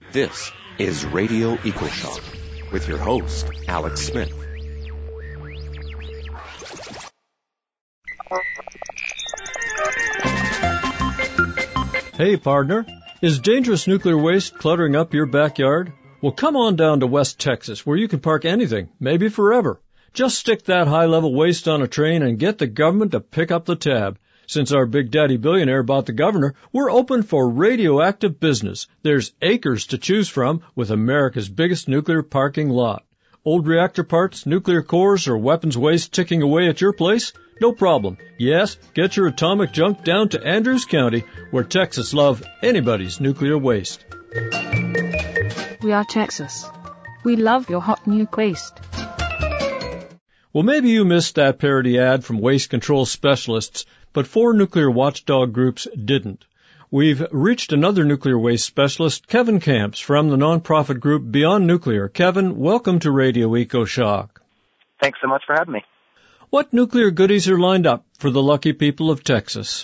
This is Radio EcoShock with your host, Alex Smith. Hey, partner. Is dangerous nuclear waste cluttering up your backyard? Well, come on down to West Texas, where you can park anything, maybe forever. Just stick that high-level waste on a train and get the government to pick up the tab. Since our Big Daddy billionaire bought the governor, we're open for radioactive business. There's acres to choose from with America's biggest nuclear parking lot. Old reactor parts, nuclear cores, or weapons waste ticking away at your place? No problem. Yes, get your atomic junk down to Andrews County, where Texas love anybody's nuclear waste. We are Texas. We love your hot nuke waste. Well, maybe you missed that parody ad from Waste Control Specialists, but 4 nuclear watchdog groups didn't. We've reached another nuclear waste specialist, Kevin Camps, from the nonprofit group Beyond Nuclear. Kevin, welcome to Radio EcoShock. Thanks so much for having me. What nuclear goodies are lined up for the lucky people of Texas?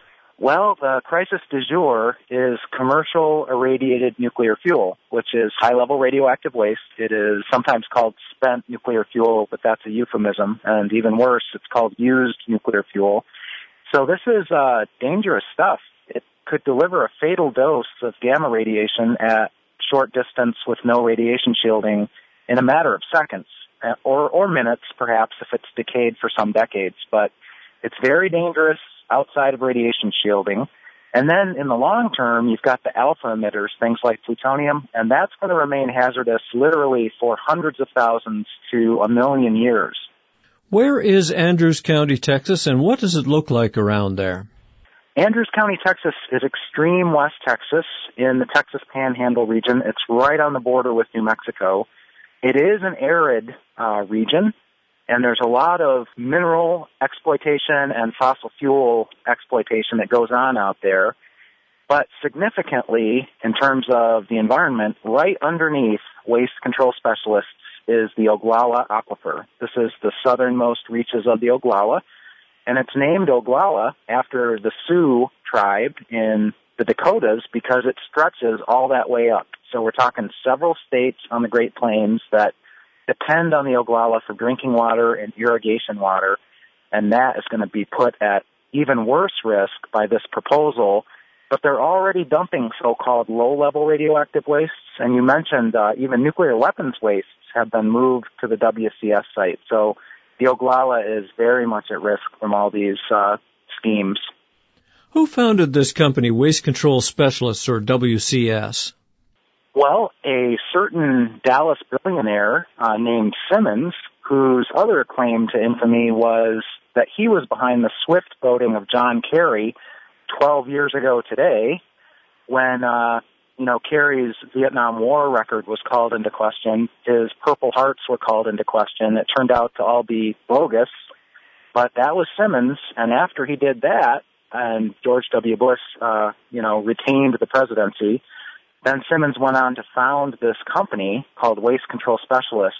Well, the crisis du jour is commercial irradiated nuclear fuel, which is high-level radioactive waste. It is sometimes called spent nuclear fuel, but that's a euphemism. And even worse, it's called used nuclear fuel. So this is dangerous stuff. It could deliver a fatal dose of gamma radiation at short distance with no radiation shielding in a matter of seconds, or minutes, perhaps, if it's decayed for some decades. But it's very dangerous outside of radiation shielding. And then in the long term, you've got the alpha emitters, things like plutonium, and that's going to remain hazardous literally for hundreds of thousands to a million years. Where is Andrews County, Texas, and what does it look like around there? Andrews County, Texas is extreme West Texas in the Texas Panhandle region. It's right on the border with New Mexico. It is an arid region, and there's a lot of mineral exploitation and fossil fuel exploitation that goes on out there. But significantly, in terms of the environment, right underneath Waste Control Specialists is the Oglala Aquifer. This is the southernmost reaches of the Oglala, and it's named Oglala after the Sioux tribe in the Dakotas because it stretches all that way up. So we're talking several states on the Great Plains that depend on the Oglala for drinking water and irrigation water, and that is going to be put at even worse risk by this proposal. But they're already dumping so-called low-level radioactive wastes, and you mentioned even nuclear weapons wastes have been moved to the WCS site. So the Oglala is very much at risk from all these schemes. Who founded this company, Waste Control Specialists, or WCS? Well, a certain Dallas billionaire named Simmons, whose other claim to infamy was that he was behind the swift voting of John Kerry 12 years ago today, when Kerry's Vietnam War record was called into question. His Purple Hearts were called into question. It turned out to all be bogus, but that was Simmons. And after he did that, and George W. Bush, retained the presidency, then Simmons went on to found this company called Waste Control Specialists,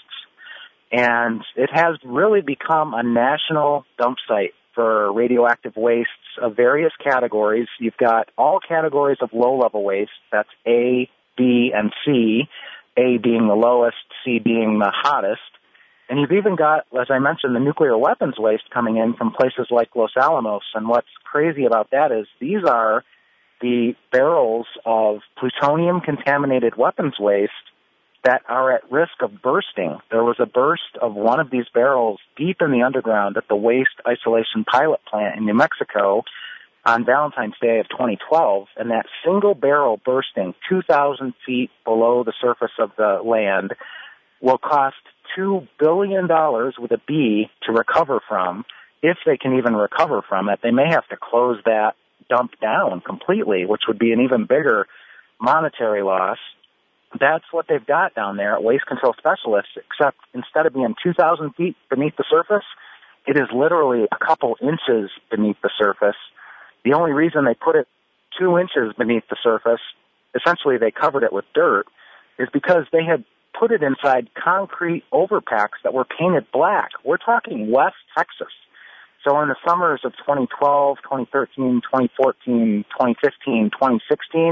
and it has really become a national dump site for radioactive wastes of various categories. You've got all categories of low-level waste. That's A, B, and C, A being the lowest, C being the hottest. And you've even got, as I mentioned, the nuclear weapons waste coming in from places like Los Alamos. And what's crazy about that is these are the barrels of plutonium-contaminated weapons waste that are at risk of bursting. There was a burst of one of these barrels deep in the underground at the Waste Isolation Pilot Plant in New Mexico on Valentine's Day of 2012, and that single barrel bursting 2,000 feet below the surface of the land will cost $2 billion with a B to recover from, if they can even recover from it. They may have to close that dump down completely, which would be an even bigger monetary loss. That's what they've got down there at Waste Control Specialists, except instead of being 2,000 feet beneath the surface, it is literally a couple inches beneath the surface. The only reason they put it 2 inches beneath the surface, essentially they covered it with dirt, is because they had put it inside concrete overpacks that were painted black. We're talking West Texas. So in the summers of 2012, 2013, 2014, 2015, 2016,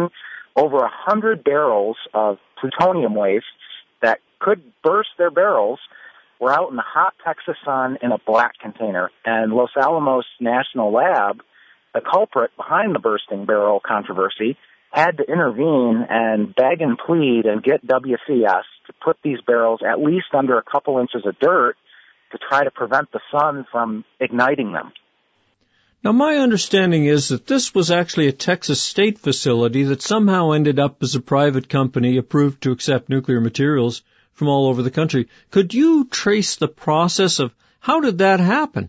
over 100 barrels of plutonium wastes that could burst their barrels were out in the hot Texas sun in a black container. And Los Alamos National Lab, the culprit behind the bursting barrel controversy, had to intervene and beg and plead and get WCS to put these barrels at least under a couple inches of dirt to try to prevent the sun from igniting them. Now, my understanding is that this was actually a Texas state facility that somehow ended up as a private company approved to accept nuclear materials from all over the country. Could you trace the process of how did that happen?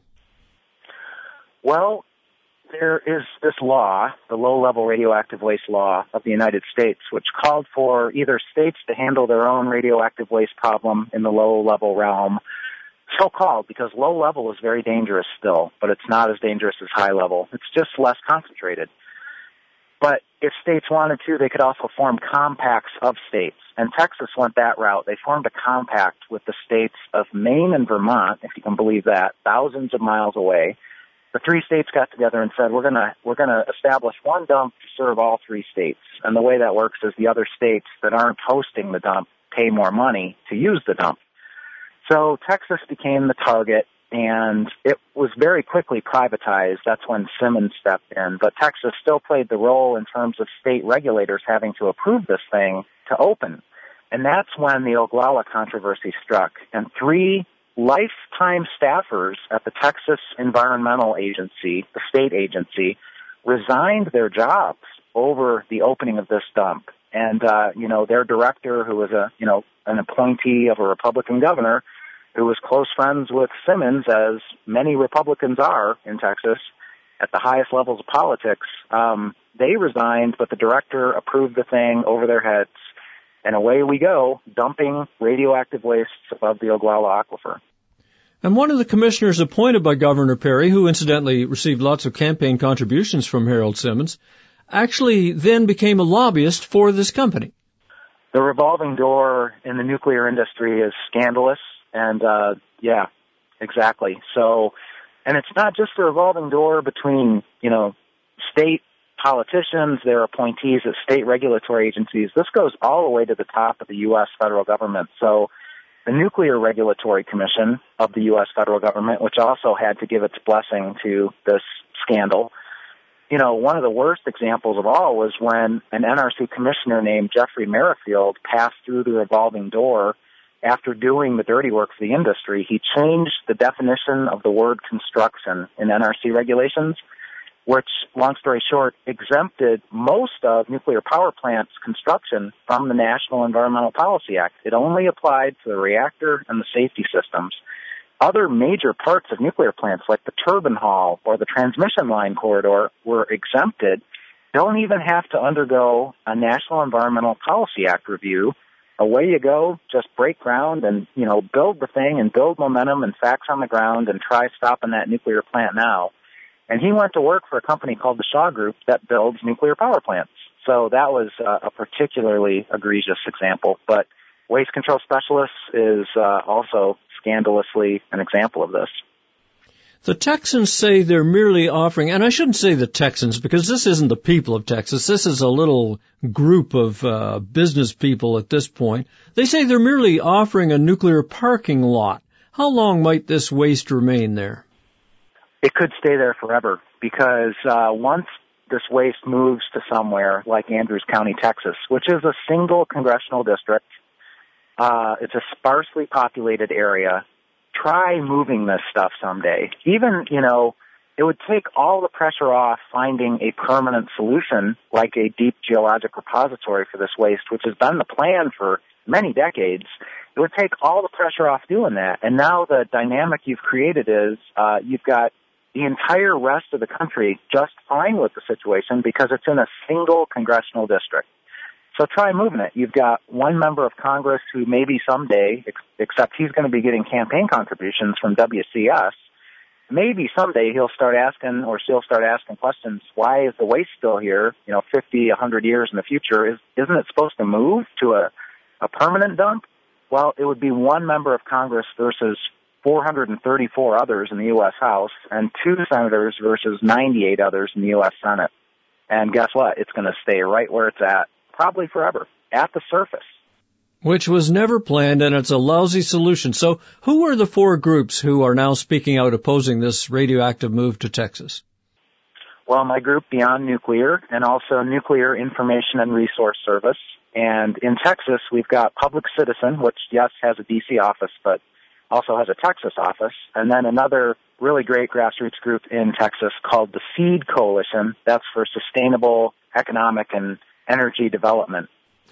Well, there is this law, the Low-Level Radioactive Waste Law of the United States, which called for either states to handle their own radioactive waste problem in the low-level realm. So-called because low-level is very dangerous still, but it's not as dangerous as high-level. It's just less concentrated. But if states wanted to, they could also form compacts of states. And Texas went that route. They formed a compact with the states of Maine and Vermont, if you can believe that, thousands of miles away. The three states got together and said, we're gonna establish one dump to serve all three states. And the way that works is the other states that aren't hosting the dump pay more money to use the dump. So Texas became the target, and it was very quickly privatized. That's when Simmons stepped in. But Texas still played the role in terms of state regulators having to approve this thing to open. And that's when the Oglala controversy struck. And 3 lifetime staffers at the Texas Environmental Agency, the state agency, resigned their jobs over the opening of this dump. And, their director, who was an appointee of a Republican governor, who was close friends with Simmons, as many Republicans are in Texas, at the highest levels of politics, they resigned, but the director approved the thing over their heads. And away we go, dumping radioactive wastes above the Oglala Aquifer. And one of the commissioners appointed by Governor Perry, who incidentally received lots of campaign contributions from Harold Simmons, actually then became a lobbyist for this company. The revolving door in the nuclear industry is scandalous, and yeah, exactly. So, and it's not just a revolving door between, state politicians, their appointees at state regulatory agencies. This goes all the way to the top of the U.S. federal government. So the Nuclear Regulatory Commission of the U.S. federal government, which also had to give its blessing to this scandal. One of the worst examples of all was when an NRC commissioner named Jeffrey Merrifield passed through the revolving door after doing the dirty work for the industry. He changed the definition of the word construction in NRC regulations, which, long story short, exempted most of nuclear power plants' construction from the National Environmental Policy Act. It only applied to the reactor and the safety systems. Other major parts of nuclear plants, like the turbine hall or the transmission line corridor, were exempted. Don't even have to undergo a National Environmental Policy Act review. Away you go, just break ground and, build the thing and build momentum and facts on the ground and try stopping that nuclear plant now. And he went to work for a company called the Shaw Group that builds nuclear power plants. So that was a particularly egregious example. But Waste Control Specialists is also scandalously an example of this. The Texans say they're merely offering, and I shouldn't say the Texans because this isn't the people of Texas. This is a little group of business people at this point. They say they're merely offering a nuclear parking lot. How long might this waste remain there? It could stay there forever because once this waste moves to somewhere like Andrews County, Texas, which is a single congressional district, it's a sparsely populated area. Try moving this stuff someday. Even, it would take all the pressure off finding a permanent solution like a deep geologic repository for this waste, which has been the plan for many decades. It would take all the pressure off doing that. And now the dynamic you've created is you've got the entire rest of the country just fine with the situation because it's in a single congressional district. So try moving it. You've got one member of Congress who maybe someday, except he's going to be getting campaign contributions from WCS, maybe someday he'll start asking or she'll start asking questions. Why is the waste still here, 50, 100 years in the future? Isn't it supposed to move to a permanent dump? Well, it would be one member of Congress versus 434 others in the U.S. House and 2 senators versus 98 others in the U.S. Senate. And guess what? It's going to stay right where it's at probably forever, at the surface. Which was never planned, and it's a lousy solution. So who are the four groups who are now speaking out opposing this radioactive move to Texas? Well, my group, Beyond Nuclear, and also Nuclear Information and Resource Service. And in Texas, we've got Public Citizen, which, yes, has a D.C. office, but also has a Texas office. And then another really great grassroots group in Texas called the SEED Coalition. That's for Sustainable Economic and Energy Development.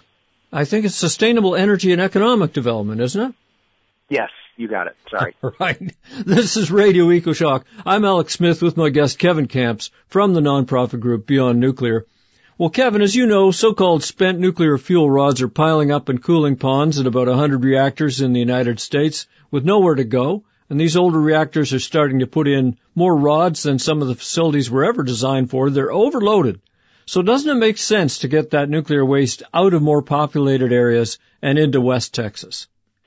I think it's Sustainable Energy and Economic Development, isn't it? Yes, you got it. Sorry. Right. This is Radio EcoShock. I'm Alex Smith with my guest Kevin Camps from the nonprofit group Beyond Nuclear. Well, Kevin, as you know, so-called spent nuclear fuel rods are piling up in cooling ponds at about 100 reactors in the United States with nowhere to go. And these older reactors are starting to put in more rods than some of the facilities were ever designed for. They're overloaded. So doesn't it make sense to get that nuclear waste out of more populated areas and into West Texas?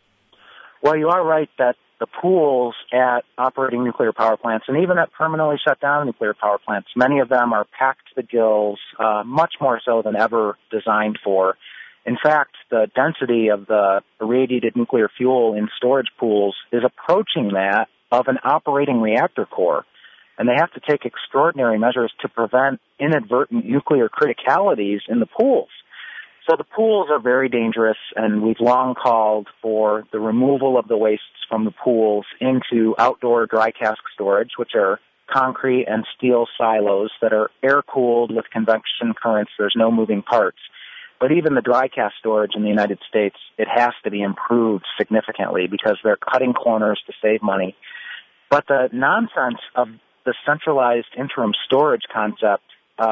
Well, you are right that the pools at operating nuclear power plants and even at permanently shut down nuclear power plants, many of them are packed to the gills, much more so than ever designed for. In fact, the density of the irradiated nuclear fuel in storage pools is approaching that of an operating reactor core. And they have to take extraordinary measures to prevent inadvertent nuclear criticalities in the pools. So the pools are very dangerous, and we've long called for the removal of the wastes from the pools into outdoor dry cask storage, which are concrete and steel silos that are air-cooled with convection currents. There's no moving parts. But even the dry cask storage in the United States, it has to be improved significantly because they're cutting corners to save money. But the nonsense of the centralized interim storage concept,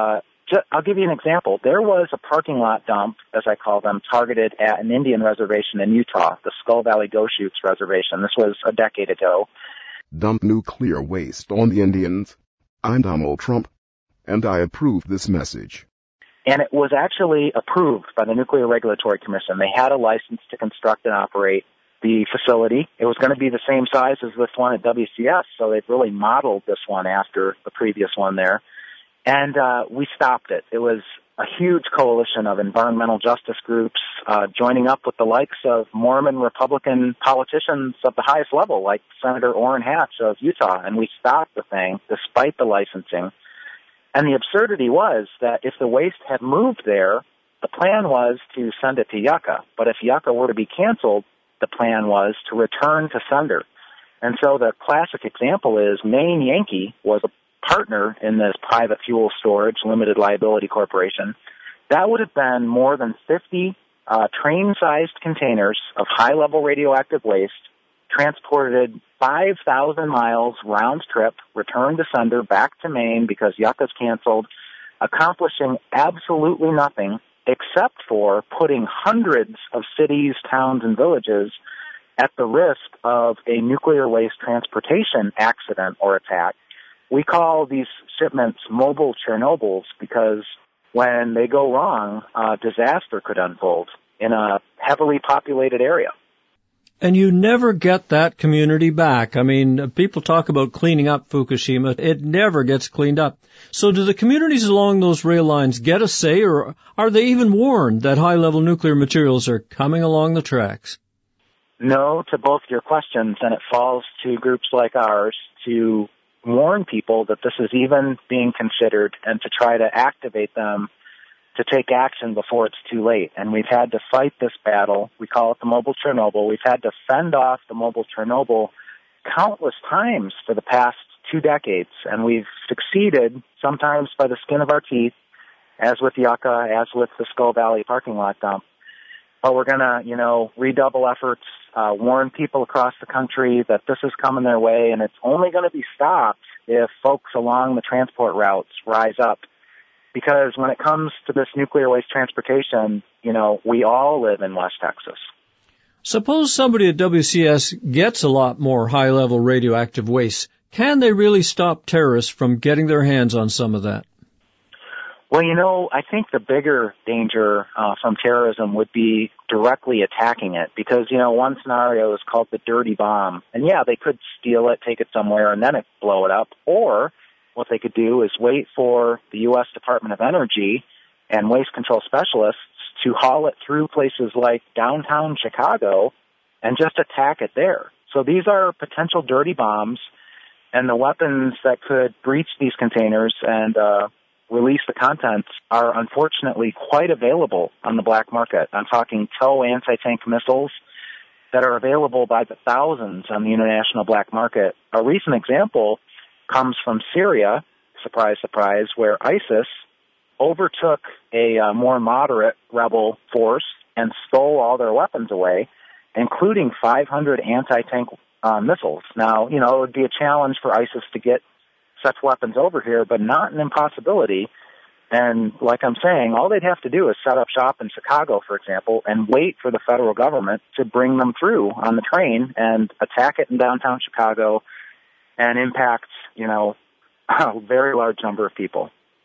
I'll give you an example. There was a parking lot dump, as I call them, targeted at an Indian reservation in Utah, the Skull Valley Goshutes Reservation. This was a decade ago. Dump nuclear waste on the Indians. I'm Donald Trump, and I approve this message. And it was actually approved by the Nuclear Regulatory Commission. They had a license to construct and operate the facility. It was going to be the same size as this one at WCS, so they've really modeled this one after the previous one there. And we stopped it. It was a huge coalition of environmental justice groups joining up with the likes of Mormon Republican politicians of the highest level, like Senator Orrin Hatch of Utah, and we stopped the thing despite the licensing. And the absurdity was that if the waste had moved there, the plan was to send it to Yucca. But if Yucca were to be canceled, the plan was to return to sender. And so the classic example is Maine Yankee was a partner in this private fuel storage limited liability corporation. That would have been more than 50 train-sized containers of high-level radioactive waste transported 5,000 miles round trip, returned to sender back to Maine because Yucca's canceled, accomplishing absolutely nothing except for putting hundreds of cities, towns, and villages at the risk of a nuclear waste transportation accident or attack. We call these shipments mobile Chernobyls because when they go wrong, disaster could unfold in a heavily populated area. And you never get that community back. I mean, people talk about cleaning up Fukushima. It never gets cleaned up. So do the communities along those rail lines get a say, or are they even warned that high-level nuclear materials are coming along the tracks? No to both your questions, and it falls to groups like ours to warn people that this is even being considered and to try to activate them to take action before it's too late. And we've had to fight this battle. We call it the mobile Chernobyl. We've had to fend off the mobile Chernobyl countless times for the past 2 decades. And we've succeeded, sometimes by the skin of our teeth, as with Yucca, as with the Skull Valley parking lot dump. But we're going to, redouble efforts, warn people across the country that this is coming their way, and it's only going to be stopped if folks along the transport routes rise up. Because when it comes to this nuclear waste transportation, we all live in West Texas. Suppose somebody at WCS gets a lot more high-level radioactive waste. Can they really stop terrorists from getting their hands on some of that? Well, I think the bigger danger from terrorism would be directly attacking it because, one scenario is called the dirty bomb. And, yeah, they could steal it, take it somewhere, and then blow it up. Or what they could do is wait for the U.S. Department of Energy and waste control specialists to haul it through places like downtown Chicago and just attack it there. So these are potential dirty bombs, and the weapons that could breach these containers and release the contents are unfortunately quite available on the black market. I'm talking TOW anti-tank missiles that are available by the thousands on the international black market. A recent example comes from Syria, surprise, surprise, where ISIS overtook a more moderate rebel force and stole all their weapons away, including 500 anti-tank missiles. Now, it would be a challenge for ISIS to get such weapons over here, but not an impossibility. And like I'm saying, all they'd have to do is set up shop in Chicago, for example, and wait for the federal government to bring them through on the train and attack it in downtown Chicago and impact, a very large number of people.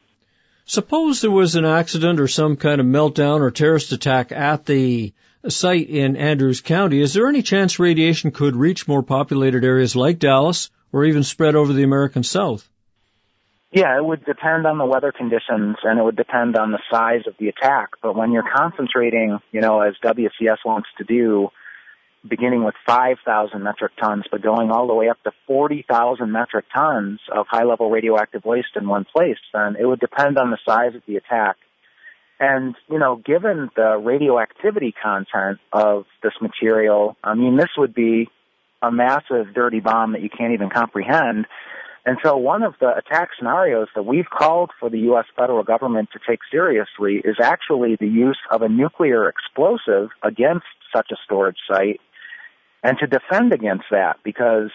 Suppose there was an accident or some kind of meltdown or terrorist attack at the site in Andrews County. Is there any chance radiation could reach more populated areas like Dallas or even spread over the American South? Yeah, it would depend on the weather conditions, and it would depend on the size of the attack. But when you're concentrating, as WCS wants to do, beginning with 5,000 metric tons, but going all the way up to 40,000 metric tons of high-level radioactive waste in one place, then it would depend on the size of the attack. And, given the radioactivity content of this material, this would be a massive dirty bomb that you can't even comprehend. And so one of the attack scenarios that we've called for the U.S. federal government to take seriously is actually the use of a nuclear explosive against such a storage site and to defend against that because,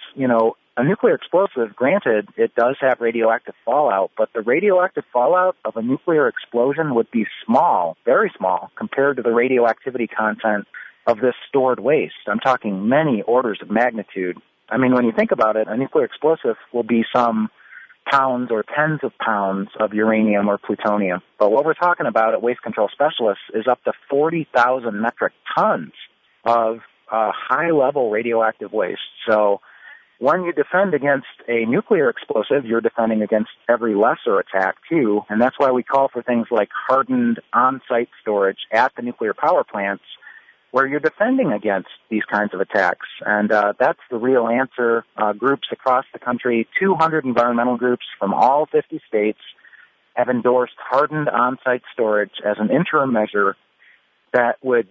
a nuclear explosive, granted, it does have radioactive fallout, but the radioactive fallout of a nuclear explosion would be small, very small, compared to the radioactivity content of this stored waste. I'm talking many orders of magnitude. When you think about it, a nuclear explosive will be some pounds or tens of pounds of uranium or plutonium. But what we're talking about at Waste Control Specialists is up to 40,000 metric tons of high-level radioactive waste. So when you defend against a nuclear explosive, you're defending against every lesser attack, too. And that's why we call for things like hardened on-site storage at the nuclear power plants, where you're defending against these kinds of attacks. And that's the real answer. Groups across the country, 200 environmental groups from all 50 states, have endorsed hardened on-site storage as an interim measure that would,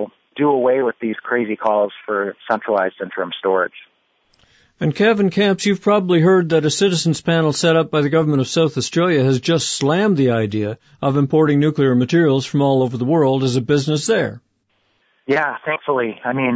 do away with these crazy calls for centralized interim storage. And Kevin Camps, you've probably heard that a citizens panel set up by the government of South Australia has just slammed the idea of importing nuclear materials from all over the world as a business there. Yeah, thankfully.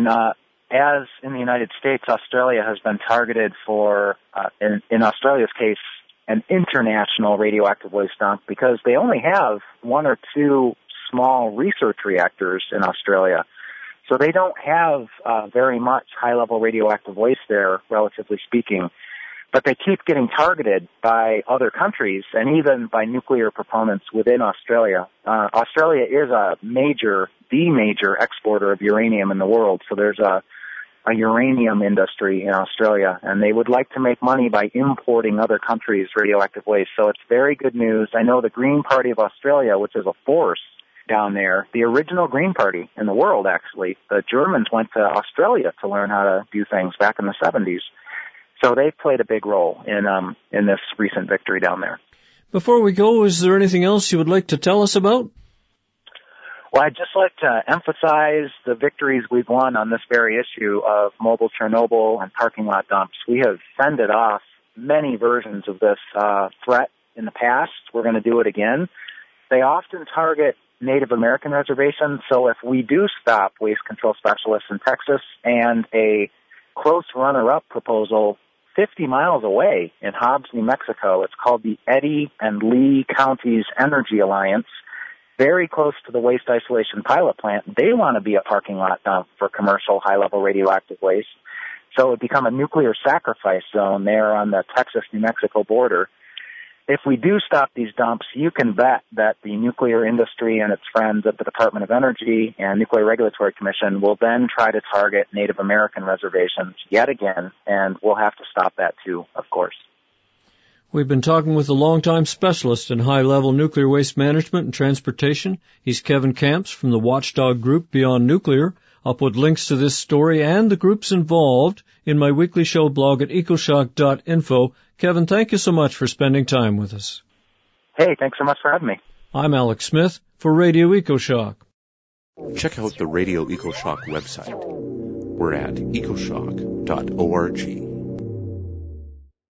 As in the United States, Australia has been targeted for, in Australia's case, an international radioactive waste dump because they only have one or two small research reactors in Australia. So they don't have very much high-level radioactive waste there, relatively speaking. But they keep getting targeted by other countries and even by nuclear proponents within Australia. Australia is the major exporter of uranium in the world. So there's a uranium industry in Australia, and they would like to make money by importing other countries' radioactive waste. So it's very good news. I know the Green Party of Australia, which is a force down there, the original Green Party in the world, actually. The Germans went to Australia to learn how to do things back in the 70s. So they played a big role in this recent victory down there. Before we go, is there anything else you would like to tell us about? Well, I'd just like to emphasize the victories we've won on this very issue of mobile Chernobyl and parking lot dumps. We have fended off many versions of this threat in the past. We're going to do it again. They often target Native American reservations, so if we do stop Waste Control Specialists in Texas and a close runner-up proposal 50 miles away in Hobbs, New Mexico, it's called the Eddy and Lee Counties Energy Alliance, very close to the waste isolation pilot plant. They want to be a parking lot dump for commercial high-level radioactive waste. So it would become a nuclear sacrifice zone there on the Texas-New Mexico border. If we do stop these dumps, you can bet that the nuclear industry and its friends at the Department of Energy and Nuclear Regulatory Commission will then try to target Native American reservations yet again, and we'll have to stop that too, of course. We've been talking with a longtime specialist in high-level nuclear waste management and transportation. He's Kevin Camps from the watchdog group Beyond Nuclear. I'll put links to this story and the groups involved in my weekly show blog at ecoshock.info. Kevin, thank you so much for spending time with us. Hey, thanks so much for having me. I'm Alex Smith for Radio EcoShock. Check out the Radio EcoShock website. We're at ecoshock.org.